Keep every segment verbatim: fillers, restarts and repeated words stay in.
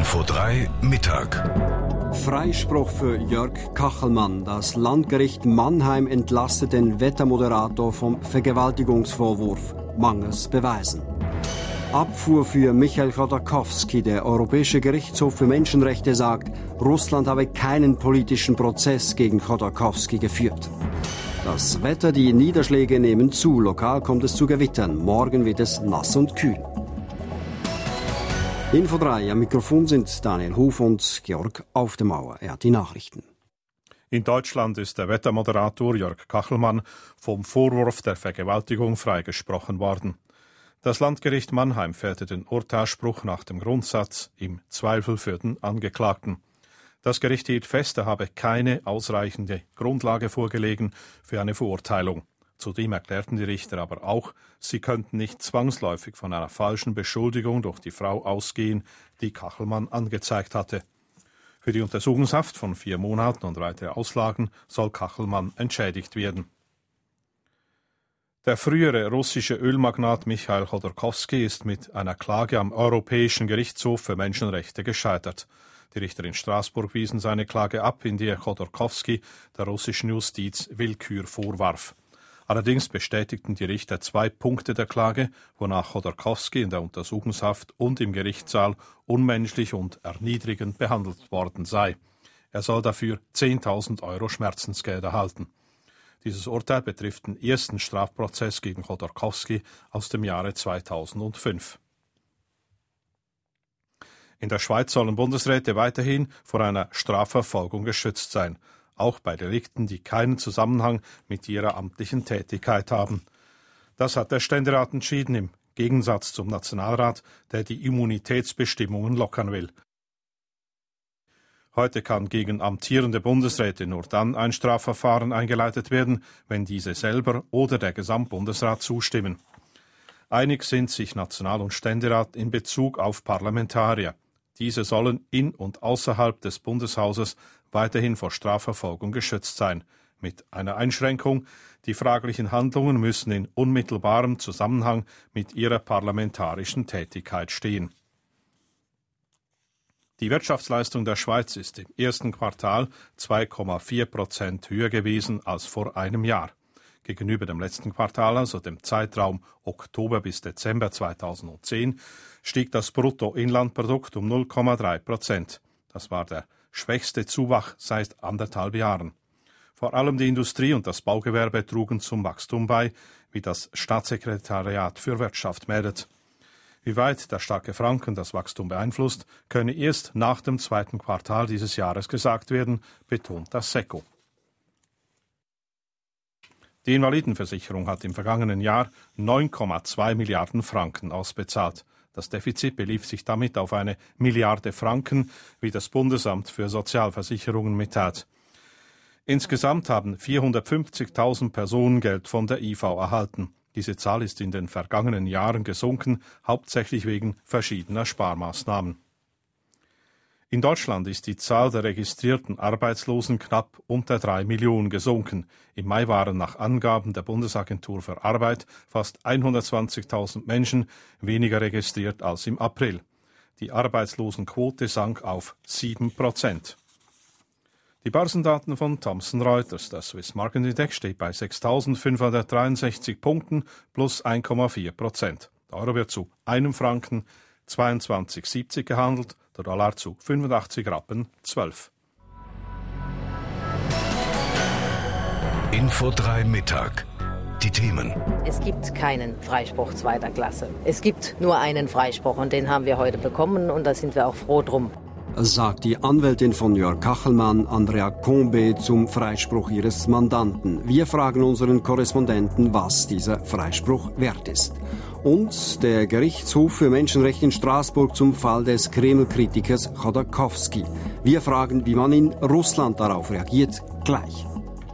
Info drei Mittag. Freispruch für Jörg Kachelmann. Das Landgericht Mannheim entlastet den Wettermoderator vom Vergewaltigungsvorwurf mangels Beweisen. Abfuhr für Michail Chodorkowski. Der Europäische Gerichtshof für Menschenrechte sagt, Russland habe keinen politischen Prozess gegen Chodorkowski geführt. Das Wetter, die Niederschläge nehmen zu. Lokal kommt es zu Gewittern. Morgen wird es nass und kühl. Info drei, am Mikrofon sind Daniel Huf und Georg Aufdemauer. Er hat die Nachrichten. In Deutschland ist der Wettermoderator Jörg Kachelmann vom Vorwurf der Vergewaltigung freigesprochen worden. Das Landgericht Mannheim fällte den Urteilsspruch nach dem Grundsatz im Zweifel für den Angeklagten. Das Gericht hielt fest, er habe keine ausreichende Grundlage vorgelegen für eine Verurteilung. Zudem erklärten die Richter aber auch, sie könnten nicht zwangsläufig von einer falschen Beschuldigung durch die Frau ausgehen, die Kachelmann angezeigt hatte. Für die Untersuchungshaft von vier Monaten und weitere Auslagen soll Kachelmann entschädigt werden. Der frühere russische Ölmagnat Michail Chodorkowski ist mit einer Klage am Europäischen Gerichtshof für Menschenrechte gescheitert. Die Richter in Straßburg wiesen seine Klage ab, in der Chodorkowski der russischen Justiz Willkür vorwarf. Allerdings bestätigten die Richter zwei Punkte der Klage, wonach Chodorkowski in der Untersuchungshaft und im Gerichtssaal unmenschlich und erniedrigend behandelt worden sei. Er soll dafür zehntausend Euro Schmerzensgeld erhalten. Dieses Urteil betrifft den ersten Strafprozess gegen Chodorkowski aus dem Jahre zweitausendfünf. In der Schweiz sollen Bundesräte weiterhin vor einer Strafverfolgung geschützt sein, auch bei Delikten, die keinen Zusammenhang mit ihrer amtlichen Tätigkeit haben. Das hat der Ständerat entschieden, im Gegensatz zum Nationalrat, der die Immunitätsbestimmungen lockern will. Heute kann gegen amtierende Bundesräte nur dann ein Strafverfahren eingeleitet werden, wenn diese selber oder der Gesamtbundesrat zustimmen. Einig sind sich National- und Ständerat in Bezug auf Parlamentarier. Diese sollen in und außerhalb des Bundeshauses weiterhin vor Strafverfolgung geschützt sein. Mit einer Einschränkung: Die fraglichen Handlungen müssen in unmittelbarem Zusammenhang mit ihrer parlamentarischen Tätigkeit stehen. Die Wirtschaftsleistung der Schweiz ist im ersten Quartal zwei Komma vier Prozent höher gewesen als vor einem Jahr. Gegenüber dem letzten Quartal, also dem Zeitraum Oktober bis Dezember zweitausendzehn, stieg das Bruttoinlandprodukt um null Komma drei Prozent. Das war der schwächste Zuwachs seit anderthalb Jahren. Vor allem die Industrie und das Baugewerbe trugen zum Wachstum bei, wie das Staatssekretariat für Wirtschaft meldet. Wie weit der starke Franken das Wachstum beeinflusst, könne erst nach dem zweiten Quartal dieses Jahres gesagt werden, betont das SECO. Die Invalidenversicherung hat im vergangenen Jahr neun Komma zwei Milliarden Franken ausbezahlt. Das Defizit belief sich damit auf eine Milliarde Franken, wie das Bundesamt für Sozialversicherungen mitteilt. Insgesamt haben vierhundertfünfzigtausend Personen Geld von der I V erhalten. Diese Zahl ist in den vergangenen Jahren gesunken, hauptsächlich wegen verschiedener Sparmaßnahmen. In Deutschland ist die Zahl der registrierten Arbeitslosen knapp unter drei Millionen gesunken. Im Mai waren nach Angaben der Bundesagentur für Arbeit fast hundertzwanzigtausend Menschen weniger registriert als im April. Die Arbeitslosenquote sank auf sieben Prozent. Die Börsendaten von Thomson Reuters. Der Swiss Market Index steht bei sechstausendfünfhundertdreiundsechzig Punkten plus eins Komma vier Prozent. Der Euro wird zu einem Franken zweiundzwanzig Komma siebzig gehandelt, der Dollar zu fünfundachtzig Rappen zwölf. Info drei Mittag. Die Themen. Es gibt keinen Freispruch zweiter Klasse. Es gibt nur einen Freispruch und den haben wir heute bekommen und da sind wir auch froh drum. Sagt die Anwältin von Jörg Kachelmann, Andrea Combe, zum Freispruch ihres Mandanten. Wir fragen unseren Korrespondenten, was dieser Freispruch wert ist. Und der Gerichtshof für Menschenrechte in Straßburg zum Fall des Kreml-Kritikers Chodorkowski. Wir fragen, wie man in Russland darauf reagiert, gleich.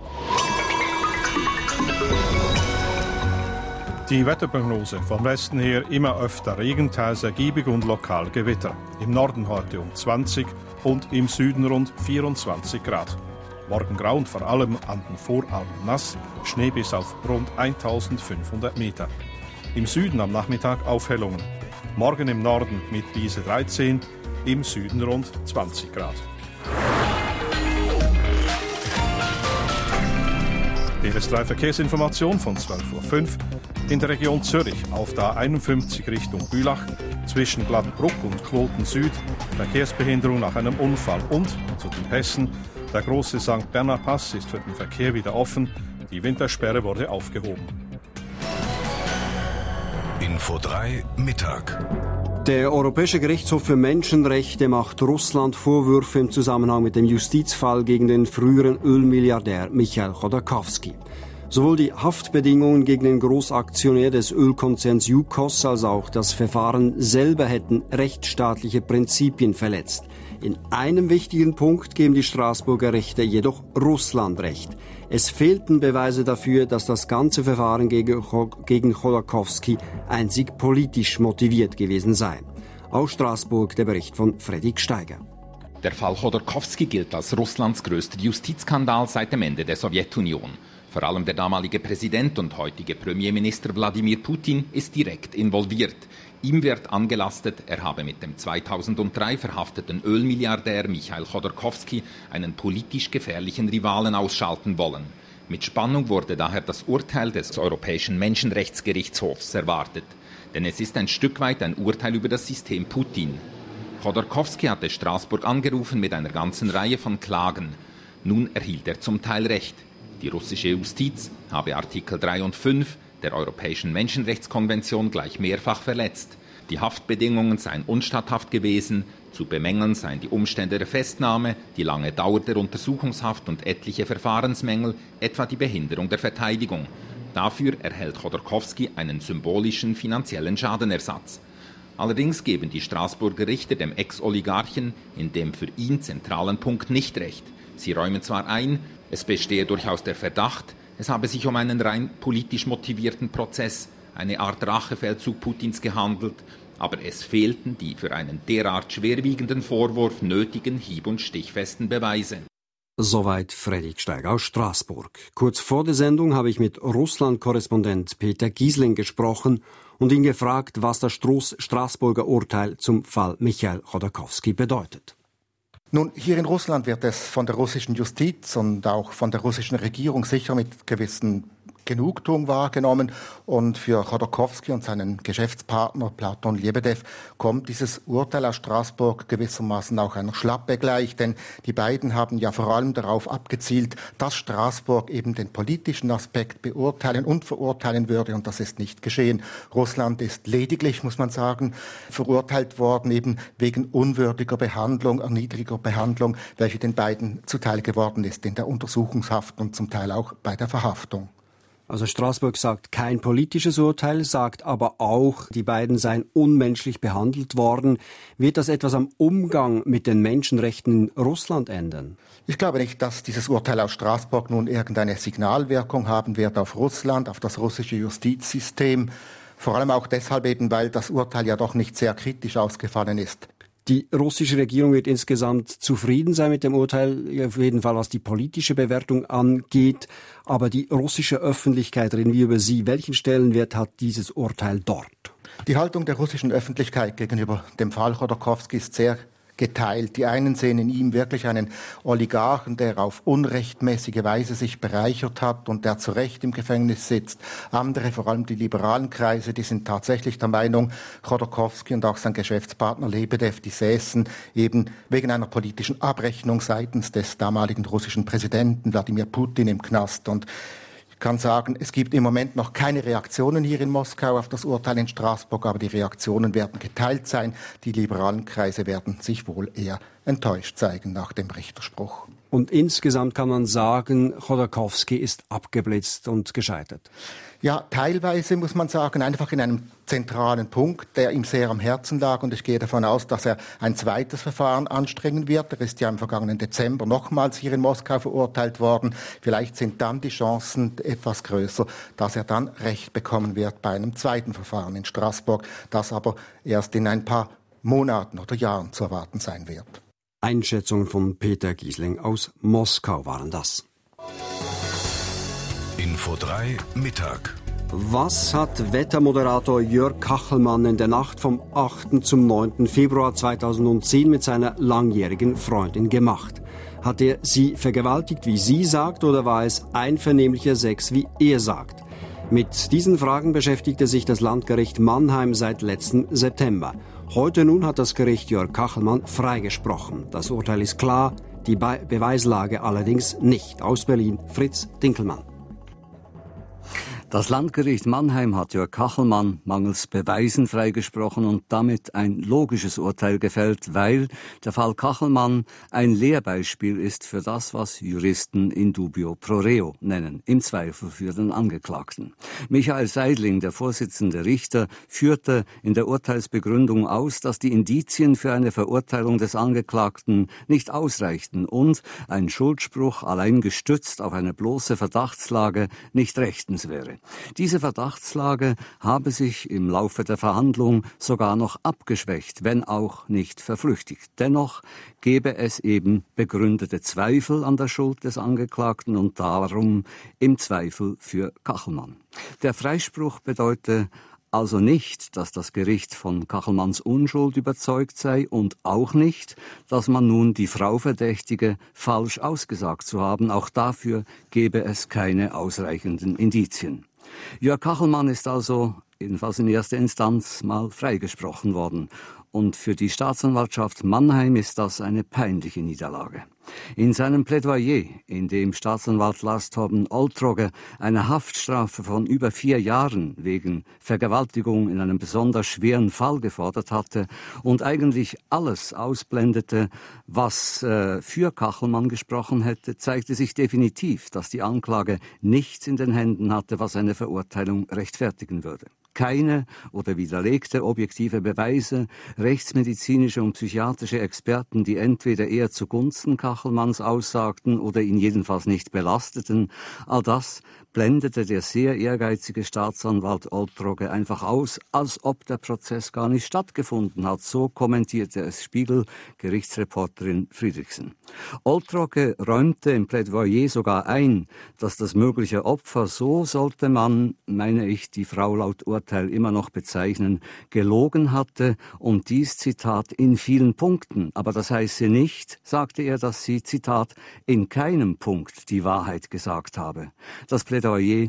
Die Wetterprognose: vom Westen her immer öfter Regen, teils ergiebig und lokal Gewitter. Im Norden heute um zwanzig und im Süden rund vierundzwanzig Grad. Morgen grau und vor allem an den Voralpen nass, Schnee bis auf rund eintausendfünfhundert Meter. Im Süden am Nachmittag Aufhellungen. Morgen im Norden mit diese dreizehn, im Süden rund zwanzig Grad. B R S drei Verkehrsinformation von zwölf Uhr fünf. In der Region Zürich auf der A einundfünfzig Richtung Bülach zwischen Gladbruck und Kloten Süd Verkehrsbehinderung nach einem Unfall und zu den Pässen. Der große Sankt Bernhard Pass ist für den Verkehr wieder offen. Die Wintersperre wurde aufgehoben. Info drei Mittag. Der Europäische Gerichtshof für Menschenrechte macht Russland Vorwürfe im Zusammenhang mit dem Justizfall gegen den früheren Ölmilliardär Michail Chodorkowski. Sowohl die Haftbedingungen gegen den Großaktionär des Ölkonzerns Yukos als auch das Verfahren selber hätten rechtsstaatliche Prinzipien verletzt. In einem wichtigen Punkt geben die Straßburger Richter jedoch Russland recht. Es fehlten Beweise dafür, dass das ganze Verfahren gegen, gegen Chodorkowski einzig politisch motiviert gewesen sei. Aus Straßburg der Bericht von Fredrik Steiger. Der Fall Chodorkowski gilt als Russlands größter Justizskandal seit dem Ende der Sowjetunion. Vor allem der damalige Präsident und heutige Premierminister Wladimir Putin ist direkt involviert. Ihm wird angelastet, er habe mit dem zweitausenddrei verhafteten Ölmilliardär Michail Chodorkowski einen politisch gefährlichen Rivalen ausschalten wollen. Mit Spannung wurde daher das Urteil des Europäischen Menschenrechtsgerichtshofs erwartet. Denn es ist ein Stück weit ein Urteil über das System Putin. Chodorkowski hatte Straßburg angerufen mit einer ganzen Reihe von Klagen. Nun erhielt er zum Teil Recht. Die russische Justiz habe Artikel drei und fünf der Europäischen Menschenrechtskonvention gleich mehrfach verletzt. Die Haftbedingungen seien unstatthaft gewesen, zu bemängeln seien die Umstände der Festnahme, die lange Dauer der Untersuchungshaft und etliche Verfahrensmängel, etwa die Behinderung der Verteidigung. Dafür erhält Chodorkowski einen symbolischen finanziellen Schadenersatz. Allerdings geben die Straßburger Richter dem Ex-Oligarchen in dem für ihn zentralen Punkt nicht recht. Sie räumen zwar ein, es bestehe durchaus der Verdacht, es habe sich um einen rein politisch motivierten Prozess, eine Art Rachefeldzug Putins gehandelt, aber es fehlten die für einen derart schwerwiegenden Vorwurf nötigen hieb- und stichfesten Beweise. Soweit Fredrik Steiger aus Straßburg. Kurz vor der Sendung habe ich mit Russland-Korrespondent Peter Giesling gesprochen und ihn gefragt, was das Straßburger Urteil zum Fall Michail Chodorkowski bedeutet. Nun, hier in Russland wird es von der russischen Justiz und auch von der russischen Regierung sicher mit gewissen Genugtuung wahrgenommen. Und für Chodorkowski und seinen Geschäftspartner Platon Lebedev kommt dieses Urteil aus Straßburg gewissermaßen auch einer Schlappe gleich. Denn die beiden haben ja vor allem darauf abgezielt, dass Straßburg eben den politischen Aspekt beurteilen und verurteilen würde. Und das ist nicht geschehen. Russland ist lediglich, muss man sagen, verurteilt worden eben wegen unwürdiger Behandlung, erniedriger Behandlung, welche den beiden zuteil geworden ist in der Untersuchungshaft und zum Teil auch bei der Verhaftung. Also Straßburg sagt kein politisches Urteil, sagt aber auch, die beiden seien unmenschlich behandelt worden. Wird das etwas am Umgang mit den Menschenrechten in Russland ändern? Ich glaube nicht, dass dieses Urteil aus Straßburg nun irgendeine Signalwirkung haben wird auf Russland, auf das russische Justizsystem. Vor allem auch deshalb eben, weil das Urteil ja doch nicht sehr kritisch ausgefallen ist. Die russische Regierung wird insgesamt zufrieden sein mit dem Urteil, auf jeden Fall was die politische Bewertung angeht. Aber die russische Öffentlichkeit, reden wir über sie, welchen Stellenwert hat dieses Urteil dort? Die Haltung der russischen Öffentlichkeit gegenüber dem Fall Chodorkowski ist sehr geteilt. Die einen sehen in ihm wirklich einen Oligarchen, der auf unrechtmäßige Weise sich bereichert hat und der zu Recht im Gefängnis sitzt. Andere, vor allem die liberalen Kreise, die sind tatsächlich der Meinung, Chodorkowski und auch sein Geschäftspartner Lebedev, die säßen eben wegen einer politischen Abrechnung seitens des damaligen russischen Präsidenten Wladimir Putin im Knast. Und ich kann sagen, es gibt im Moment noch keine Reaktionen hier in Moskau auf das Urteil in Straßburg, aber die Reaktionen werden geteilt sein. Die liberalen Kreise werden sich wohl eher enttäuscht zeigen nach dem Richterspruch. Und insgesamt kann man sagen, Chodorkowski ist abgeblitzt und gescheitert. Ja, teilweise muss man sagen, einfach in einem zentralen Punkt, der ihm sehr am Herzen lag. Und ich gehe davon aus, dass er ein zweites Verfahren anstrengen wird. Er ist ja im vergangenen Dezember nochmals hier in Moskau verurteilt worden. Vielleicht sind dann die Chancen etwas größer, dass er dann Recht bekommen wird bei einem zweiten Verfahren in Straßburg, das aber erst in ein paar Monaten oder Jahren zu erwarten sein wird. Einschätzungen von Peter Giesling aus Moskau waren das. Info drei Mittag. Was hat Wettermoderator Jörg Kachelmann in der Nacht vom achten zum neunten Februar zweitausendzehn mit seiner langjährigen Freundin gemacht? Hat er sie vergewaltigt, wie sie sagt, oder war es einvernehmlicher Sex, wie er sagt? Mit diesen Fragen beschäftigte sich das Landgericht Mannheim seit letzten September. Heute nun hat das Gericht Jörg Kachelmann freigesprochen. Das Urteil ist klar, die Be- Beweislage allerdings nicht. Aus Berlin, Fritz Dinkelmann. Das Landgericht Mannheim hat Jörg Kachelmann mangels Beweisen freigesprochen und damit ein logisches Urteil gefällt, weil der Fall Kachelmann ein Lehrbeispiel ist für das, was Juristen in dubio pro reo nennen, im Zweifel für den Angeklagten. Michael Seidling, der Vorsitzende Richter, führte in der Urteilsbegründung aus, dass die Indizien für eine Verurteilung des Angeklagten nicht ausreichten und ein Schuldspruch allein gestützt auf eine bloße Verdachtslage nicht rechtens wäre. Diese Verdachtslage habe sich im Laufe der Verhandlung sogar noch abgeschwächt, wenn auch nicht verflüchtigt. Dennoch gebe es eben begründete Zweifel an der Schuld des Angeklagten und darum im Zweifel für Kachelmann. Der Freispruch bedeute also nicht, dass das Gericht von Kachelmanns Unschuld überzeugt sei und auch nicht, dass man nun die Frau verdächtige, falsch ausgesagt zu haben. Auch dafür gebe es keine ausreichenden Indizien. Jörg Kachelmann ist also, jedenfalls in erster Instanz, mal freigesprochen worden. Und für die Staatsanwaltschaft Mannheim ist das eine peinliche Niederlage. In seinem Plädoyer, in dem Staatsanwalt Lars Torben Oltrogge eine Haftstrafe von über vier Jahren wegen Vergewaltigung in einem besonders schweren Fall gefordert hatte und eigentlich alles ausblendete, was äh, für Kachelmann gesprochen hätte, zeigte sich definitiv, dass die Anklage nichts in den Händen hatte, was eine Verurteilung rechtfertigen würde. Keine oder widerlegte objektive Beweise, rechtsmedizinische und psychiatrische Experten, die entweder eher zugunsten Kachelmanns aussagten oder ihn jedenfalls nicht belasteten, all das blendete der sehr ehrgeizige Staatsanwalt Oltrogge einfach aus, als ob der Prozess gar nicht stattgefunden hat. So kommentierte es Spiegel-Gerichtsreporterin Friedrichsen. Oltrogge räumte im Plädoyer sogar ein, dass das mögliche Opfer, so sollte man, meine ich, die Frau laut Urteil immer noch bezeichnen, gelogen hatte und dies, Zitat, in vielen Punkten. Aber das heiße nicht, sagte er, dass sie, Zitat, in keinem Punkt die Wahrheit gesagt habe. Das Plädoyer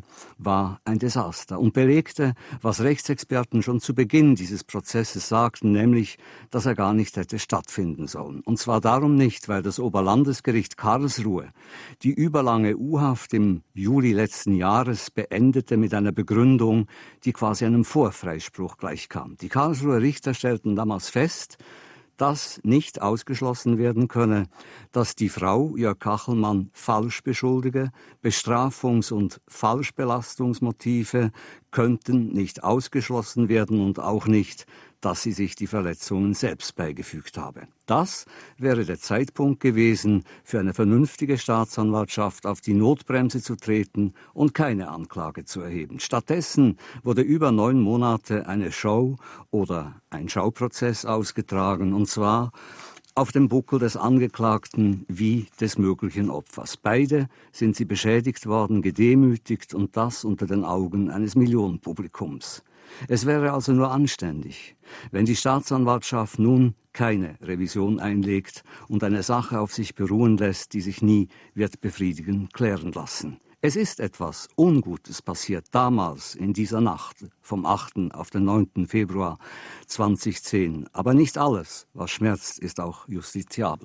war ein Desaster und belegte, was Rechtsexperten schon zu Beginn dieses Prozesses sagten, nämlich, dass er gar nicht hätte stattfinden sollen. Und zwar darum nicht, weil das Oberlandesgericht Karlsruhe die überlange U-Haft im Juli letzten Jahres beendete mit einer Begründung, die quasi einem Vorfreispruch gleichkam. Die Karlsruher Richter stellten damals fest, dass nicht ausgeschlossen werden könne, dass die Frau Jörg Kachelmann falsch beschuldige, Bestrafungs- und Falschbelastungsmotive könnten nicht ausgeschlossen werden und auch nicht, dass sie sich die Verletzungen selbst beigefügt habe. Das wäre der Zeitpunkt gewesen, für eine vernünftige Staatsanwaltschaft auf die Notbremse zu treten und keine Anklage zu erheben. Stattdessen wurde über neun Monate eine Show oder ein Schauprozess ausgetragen, und zwar auf dem Buckel des Angeklagten wie des möglichen Opfers. Beide sind sie beschädigt worden, gedemütigt und das unter den Augen eines Millionenpublikums. Es wäre also nur anständig, wenn die Staatsanwaltschaft nun keine Revision einlegt und eine Sache auf sich beruhen lässt, die sich nie wird befriedigend klären lassen. Es ist etwas Ungutes passiert damals in dieser Nacht vom achten auf den neunten Februar zweitausendzehn. Aber nicht alles, was schmerzt, ist auch justiziabel.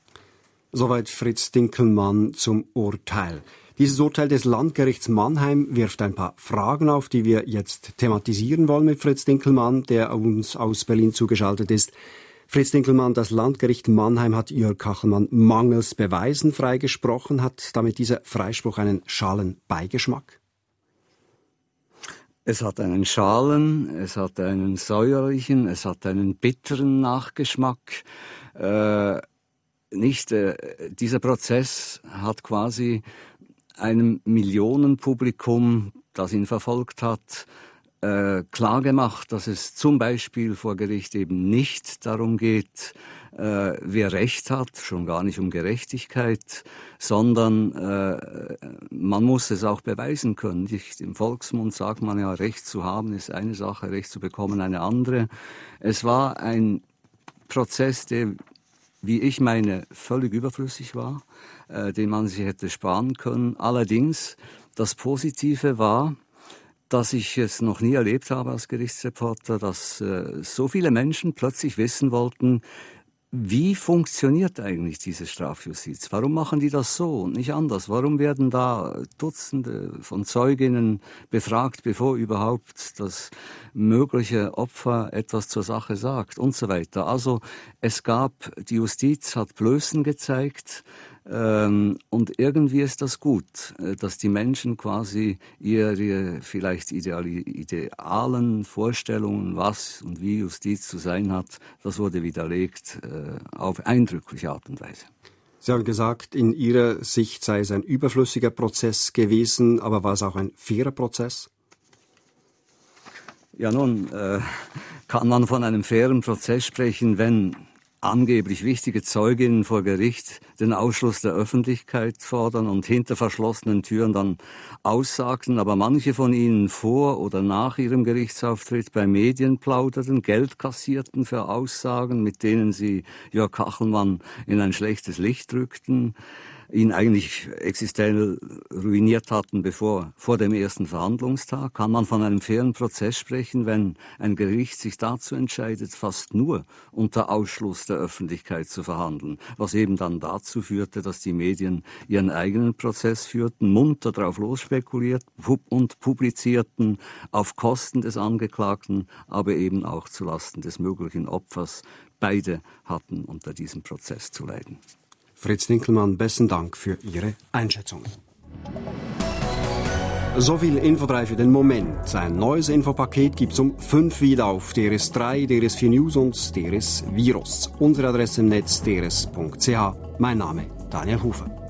Soweit Fritz Dinkelmann zum Urteil. Dieses Urteil des Landgerichts Mannheim wirft ein paar Fragen auf, die wir jetzt thematisieren wollen mit Fritz Dinkelmann, der uns aus Berlin zugeschaltet ist. Fritz Dinkelmann, das Landgericht Mannheim hat Jörg Kachelmann mangels Beweisen freigesprochen. Hat damit dieser Freispruch einen schalen Beigeschmack? Es hat einen schalen, es hat einen säuerlichen, es hat einen bitteren Nachgeschmack. Äh, nicht, äh, dieser Prozess hat quasi einem Millionenpublikum, das ihn verfolgt hat, äh, klargemacht, dass es zum Beispiel vor Gericht eben nicht darum geht, äh, wer Recht hat, schon gar nicht um Gerechtigkeit, sondern äh, man muss es auch beweisen können. Nicht? Im Volksmund sagt man ja, Recht zu haben ist eine Sache, Recht zu bekommen eine andere. Es war ein Prozess, der, wie ich meine, völlig überflüssig war, äh, den man sich hätte sparen können. Allerdings, das Positive war, dass ich es noch nie erlebt habe als Gerichtsreporter, dass äh, so viele Menschen plötzlich wissen wollten, wie funktioniert eigentlich diese Strafjustiz? Warum machen die das so und nicht anders? Warum werden da Dutzende von Zeuginnen befragt, bevor überhaupt das mögliche Opfer etwas zur Sache sagt und so weiter? Also es gab, die Justiz hat Blößen gezeigt, ähm, und irgendwie ist das gut, dass die Menschen quasi ihre vielleicht ideali- idealen Vorstellungen, was und wie Justiz zu sein hat, das wurde widerlegt äh, auf eindrückliche Art und Weise. Sie haben gesagt, in Ihrer Sicht sei es ein überflüssiger Prozess gewesen, aber war es auch ein fairer Prozess? Ja, nun äh, kann man von einem fairen Prozess sprechen, wenn angeblich wichtige Zeuginnen vor Gericht den Ausschluss der Öffentlichkeit fordern und hinter verschlossenen Türen dann aussagten, aber manche von ihnen vor oder nach ihrem Gerichtsauftritt bei Medien plauderten, Geld kassierten für Aussagen, mit denen sie Jörg Kachelmann in ein schlechtes Licht rückten, ihn eigentlich existenziell ruiniert hatten bevor, vor dem ersten Verhandlungstag. Kann man von einem fairen Prozess sprechen, wenn ein Gericht sich dazu entscheidet, fast nur unter Ausschluss der Öffentlichkeit zu verhandeln, was eben dann dazu führte, dass die Medien ihren eigenen Prozess führten, munter drauf losspekulierten und publizierten auf Kosten des Angeklagten, aber eben auch zulasten des möglichen Opfers. Beide hatten unter diesem Prozess zu leiden. Fritz Dinkelmann, besten Dank für Ihre Einschätzungen. So viel Info drei für den Moment. Ein neues Infopaket gibt's um fünf wieder auf D R S drei, D R S vier News und D R S Virus. Unsere Adresse im Netz d r s punkt c h. Mein Name Daniel Hufer.